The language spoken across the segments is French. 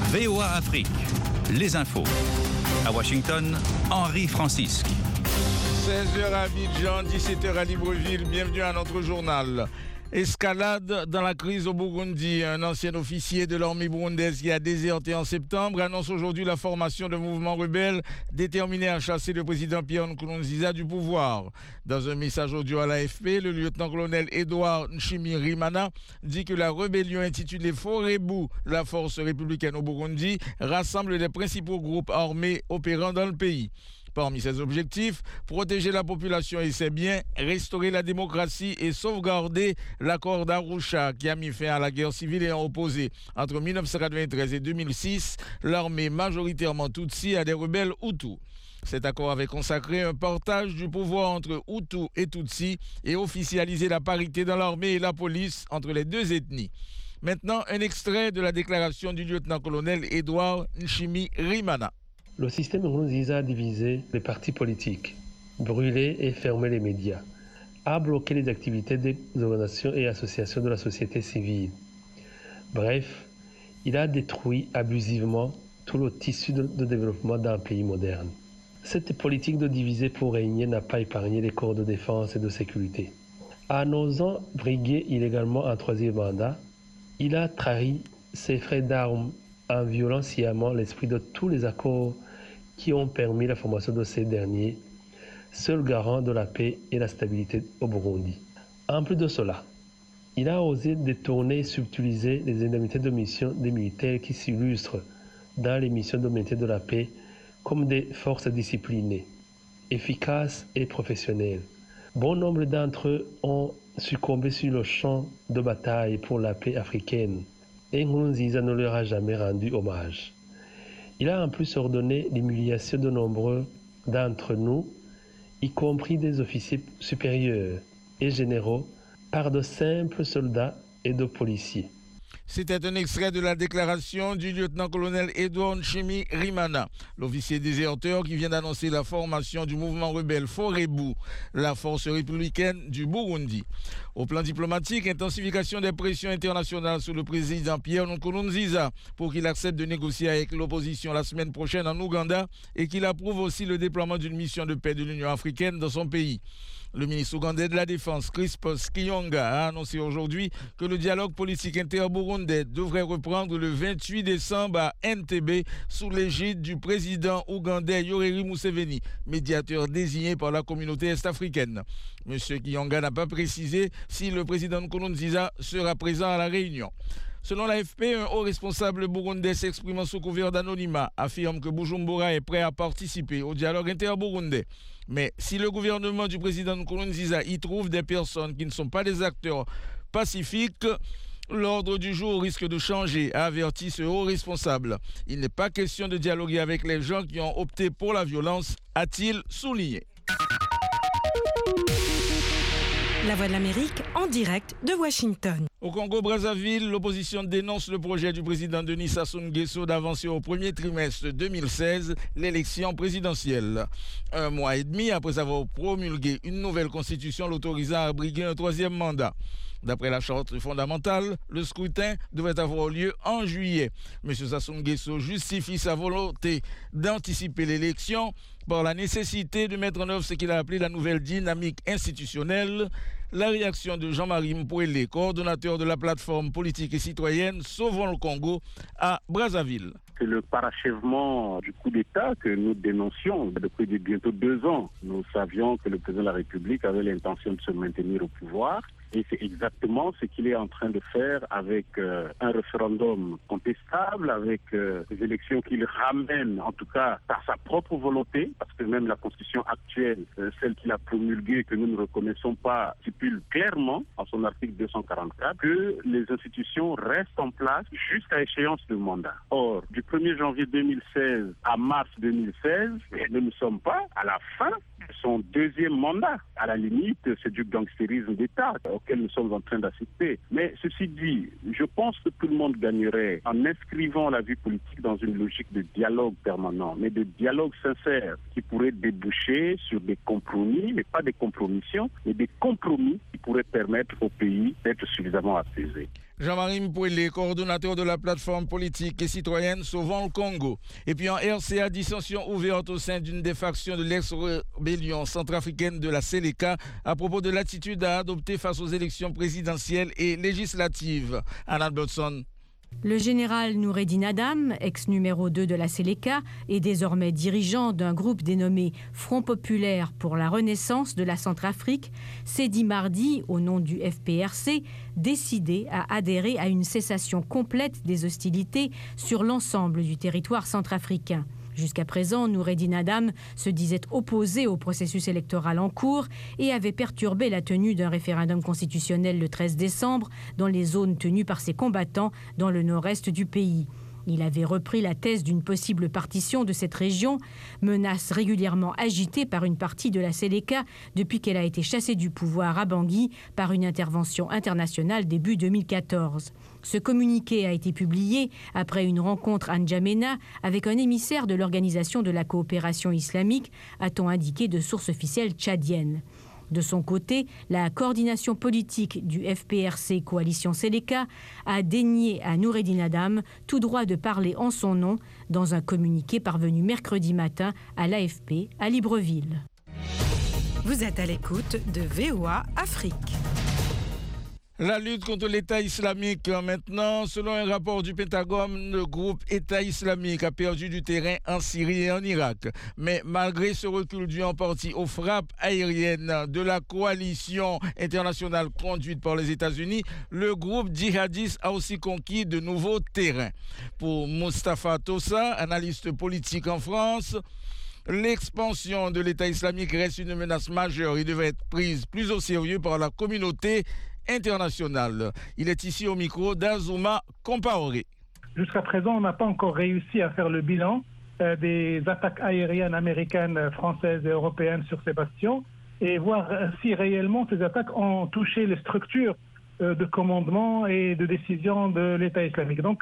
VOA Afrique, les infos. À Washington, Henri Francisque. 16h à Abidjan, 17h à Libreville. Bienvenue à notre journal. Escalade dans la crise au Burundi. Un ancien officier de l'armée burundaise qui a déserté en septembre annonce aujourd'hui la formation d'un mouvement rebelle déterminé à chasser le président Pierre Nkurunziza du pouvoir. Dans un message audio à l'AFP, le lieutenant-colonel Edouard Nshimirimana dit que la rébellion intitulée Forebu, la force républicaine au Burundi, rassemble les principaux groupes armés opérant dans le pays. Parmi ses objectifs, protéger la population et ses biens, restaurer la démocratie et sauvegarder l'accord d'Arusha qui a mis fin à la guerre civile ayant opposé entre 1993 et 2006 l'armée majoritairement Tutsi à des rebelles Hutus. Cet accord avait consacré un partage du pouvoir entre Hutus et Tutsi et officialisé la parité dans l'armée et la police entre les deux ethnies. Maintenant, un extrait de la déclaration du lieutenant-colonel Edouard Nshimirimana. Le système Nkurunziza a divisé les partis politiques, brûlé et fermé les médias, a bloqué les activités des organisations et associations de la société civile. Bref, il a détruit abusivement tout le tissu de développement d'un pays moderne. Cette politique de diviser pour régner n'a pas épargné les corps de défense et de sécurité. En osant briguer illégalement un troisième mandat, il a trahi ses frères d'armes en violant sciemment l'esprit de tous les accords qui ont permis la formation de ces derniers, seul garant de la paix et la stabilité au Burundi. En plus de cela, il a osé détourner et subtiliser les indemnités de mission des militaires qui s'illustrent dans les missions de maintien de la paix comme des forces disciplinées, efficaces et professionnelles. Bon nombre d'entre eux ont succombé sur le champ de bataille pour la paix africaine et Nkurunziza ne leur a jamais rendu hommage. Il a en plus ordonné l'humiliation de nombreux d'entre nous, y compris des officiers supérieurs et généraux, par de simples soldats et de policiers. C'était un extrait de la déclaration du lieutenant-colonel Edouard Nshimirimana, l'officier déserteur qui vient d'annoncer la formation du mouvement rebelle Forebu, la force républicaine du Burundi. Au plan diplomatique, intensification des pressions internationales sur le président Pierre Nkurunziza pour qu'il accepte de négocier avec l'opposition la semaine prochaine en Ouganda et qu'il approuve aussi le déploiement d'une mission de paix de l'Union africaine dans son pays. Le ministre ougandais de la Défense, Crispus Kionga, a annoncé aujourd'hui que le dialogue politique inter-burundais devrait reprendre le 28 décembre à Entebbe sous l'égide du président ougandais Yoweri Museveni, médiateur désigné par la communauté est-africaine. M. Kionga n'a pas précisé si le président Nkurunziza sera présent à la réunion. Selon l'AFP, un haut responsable burundais s'exprimant sous couvert d'anonymat affirme que Bujumbura est prêt à participer au dialogue inter-burundais. Mais si le gouvernement du président Nkurunziza y trouve des personnes qui ne sont pas des acteurs pacifiques, l'ordre du jour risque de changer, a averti ce haut responsable. Il n'est pas question de dialoguer avec les gens qui ont opté pour la violence, a-t-il souligné. La Voix de l'Amérique en direct de Washington. Au Congo-Brazzaville, l'opposition dénonce le projet du président Denis Sassou Nguesso d'avancer au premier trimestre 2016 l'élection présidentielle. Un mois et demi après avoir promulgué une nouvelle constitution l'autorisant à briguer un troisième mandat. D'après la charte fondamentale, le scrutin devrait avoir lieu en juillet. M. Sassou Nguesso justifie sa volonté d'anticiper l'élection par la nécessité de mettre en œuvre ce qu'il a appelé la nouvelle dynamique institutionnelle. La réaction de Jean-Marie Mpouélé, coordonnateur de la plateforme politique et citoyenne Sauvons le Congo à Brazzaville. C'est le parachèvement du coup d'État que nous dénoncions depuis bientôt 2 ans. Nous savions que le président de la République avait l'intention de se maintenir au pouvoir. Et c'est exactement ce qu'il est en train de faire avec un référendum contestable, avec des élections qu'il ramène en tout cas par sa propre volonté, parce que même la constitution actuelle, celle qu'il a promulguée, que nous ne reconnaissons pas, stipule clairement en son article 244 que les institutions restent en place jusqu'à échéance de mandat. Or, du 1er janvier 2016 à mars 2016, nous ne sommes pas à la fin de son deuxième mandat. À la limite, c'est du gangstérisme d'État auquel nous sommes en train d'assister. Mais ceci dit, je pense que tout le monde gagnerait en inscrivant la vie politique dans une logique de dialogue permanent, mais de dialogue sincère qui pourrait déboucher sur des compromis, mais pas des compromissions, mais des compromis qui pourraient permettre au pays d'être suffisamment apaisé. Jean-Marie Mpouélé, coordonnateur de la plateforme politique et citoyenne Sauvons le Congo. Et puis en RCA, dissension ouverte au sein d'une des factions de l'ex-rébellion centrafricaine de la Séléka à propos de l'attitude à adopter face aux élections présidentielles et législatives. Anna Dodson. Le général Noureddine Adam, ex-numéro 2 de la Séléka et désormais dirigeant d'un groupe dénommé Front populaire pour la renaissance de la Centrafrique, s'est dit mardi, au nom du FPRC, décidé à adhérer à une cessation complète des hostilités sur l'ensemble du territoire centrafricain. Jusqu'à présent, Noureddine Adam se disait opposé au processus électoral en cours et avait perturbé la tenue d'un référendum constitutionnel le 13 décembre dans les zones tenues par ses combattants dans le nord-est du pays. Il avait repris la thèse d'une possible partition de cette région, menace régulièrement agitée par une partie de la Séléka depuis qu'elle a été chassée du pouvoir à Bangui par une intervention internationale début 2014. Ce communiqué a été publié après une rencontre à N'Djamena avec un émissaire de l'Organisation de la coopération islamique, a-t-on indiqué de sources officielles tchadiennes. De son côté, la coordination politique du FPRC Coalition Séléka a dénié à Noureddine Adam tout droit de parler en son nom dans un communiqué parvenu mercredi matin à l'AFP à Libreville. Vous êtes à l'écoute de VOA Afrique. La lutte contre l'État islamique maintenant. Selon un rapport du Pentagone, le groupe État islamique a perdu du terrain en Syrie et en Irak. Mais malgré ce recul dû en partie aux frappes aériennes de la coalition internationale conduite par les États-Unis, le groupe djihadiste a aussi conquis de nouveaux terrains. Pour Moustapha Tossa, analyste politique en France, l'expansion de l'État islamique reste une menace majeure et devrait être prise plus au sérieux par la communauté internationale. Il est ici au micro d'Azuma Compaoré. Jusqu'à présent, on n'a pas encore réussi à faire le bilan des attaques aériennes américaines, françaises et européennes sur ces bastions et voir si réellement ces attaques ont touché les structures de commandement et de décision de l'État islamique. Donc,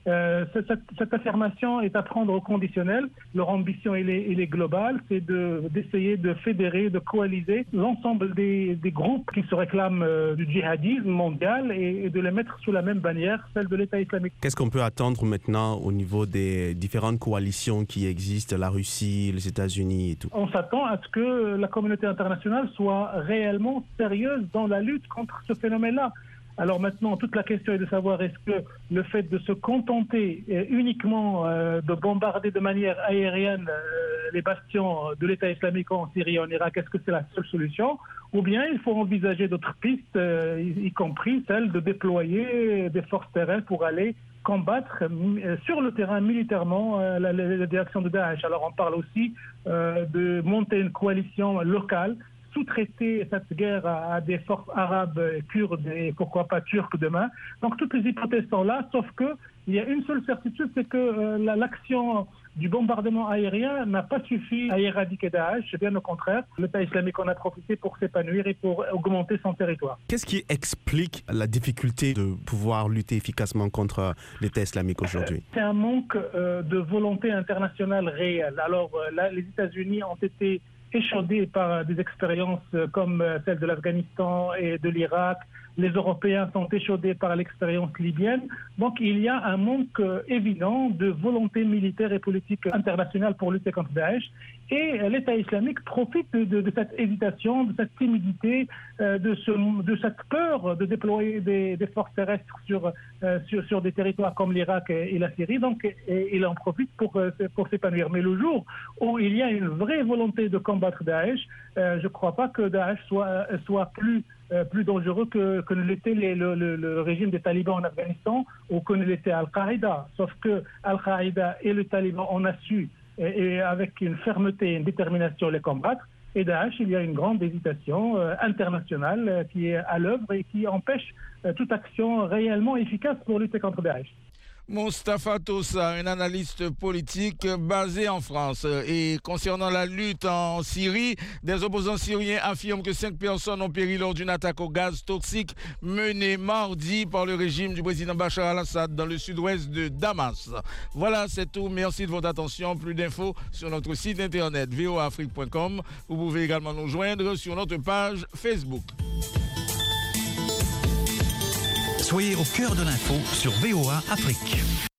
cette affirmation est à prendre au conditionnel. Leur ambition, elle est globale, c'est d'essayer de fédérer, de coaliser l'ensemble des groupes qui se réclament du djihadisme mondial et de les mettre sous la même bannière, celle de l'État islamique. Qu'est-ce qu'on peut attendre maintenant au niveau des différentes coalitions qui existent, la Russie, les États-Unis et tout? On s'attend à ce que la communauté internationale soit réellement sérieuse dans la lutte contre ce phénomène-là. Alors maintenant, toute la question est de savoir est-ce que le fait de se contenter uniquement de bombarder de manière aérienne les bastions de l'État islamique en Syrie et en Irak, est-ce que c'est la seule solution? Ou bien il faut envisager d'autres pistes, y compris celle de déployer des forces terrestres pour aller combattre sur le terrain militairement la direction de Daesh. Alors on parle aussi de monter une coalition locale, sous-traiter cette guerre à des forces arabes, kurdes et pourquoi pas turques demain. Donc toutes les hypothèses sont là, sauf qu'il y a une seule certitude, c'est que l'action du bombardement aérien n'a pas suffi à éradiquer Daesh, bien au contraire. L'État islamique en a profité pour s'épanouir et pour augmenter son territoire. Qu'est-ce qui explique la difficulté de pouvoir lutter efficacement contre l'État islamique aujourd'hui? C'est un manque de volonté internationale réelle. Alors là, les États-Unis ont été échaudés par des expériences comme celle de l'Afghanistan et de l'Irak. Les Européens sont échaudés par l'expérience libyenne. Donc il y a un manque évident de volonté militaire et politique internationale pour lutter contre Daesh. Et l'État islamique profite de cette hésitation, de cette timidité, de cette peur de déployer des forces terrestres sur des territoires comme l'Irak et la Syrie. Donc il en profite pour s'épanouir. Mais le jour où il y a une vraie volonté de combattre Daesh, je ne crois pas que Daesh soit plus dangereux que ne l'était le régime des talibans en Afghanistan ou que ne l'était Al-Qaïda. Sauf que Al-Qaïda et le Taliban, on a su, et avec une fermeté et une détermination, les combattre. Et Daesh, il y a une grande hésitation internationale qui est à l'œuvre et qui empêche toute action réellement efficace pour lutter contre Daesh. Moustapha Tossa, un analyste politique basé en France. Et concernant la lutte en Syrie, des opposants syriens affirment que 5 personnes ont péri lors d'une attaque au gaz toxique menée mardi par le régime du président Bachar al-Assad dans le sud-ouest de Damas. Voilà, c'est tout. Merci de votre attention. Plus d'infos sur notre site internet voafrique.com. Vous pouvez également nous joindre sur notre page Facebook. Soyez au cœur de l'info sur VOA Afrique.